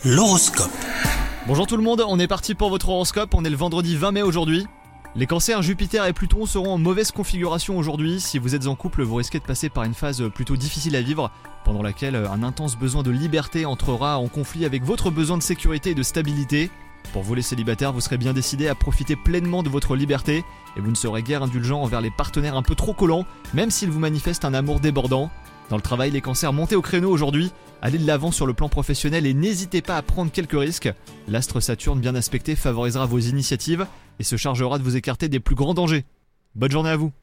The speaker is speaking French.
L'horoscope. Bonjour tout le monde, on est parti pour votre horoscope, on est le vendredi 20 mai aujourd'hui. Les cancers, Jupiter et Pluton seront en mauvaise configuration aujourd'hui. Si vous êtes en couple, vous risquez de passer par une phase plutôt difficile à vivre, pendant laquelle un intense besoin de liberté entrera en conflit avec votre besoin de sécurité et de stabilité. Pour vous les célibataires, vous serez bien décidés à profiter pleinement de votre liberté, et vous ne serez guère indulgents envers les partenaires un peu trop collants, même s'ils vous manifestent un amour débordant. Dans le travail, les cancers, montez au créneau aujourd'hui, allez de l'avant sur le plan professionnel et n'hésitez pas à prendre quelques risques. L'astre Saturne bien aspecté favorisera vos initiatives et se chargera de vous écarter des plus grands dangers. Bonne journée à vous.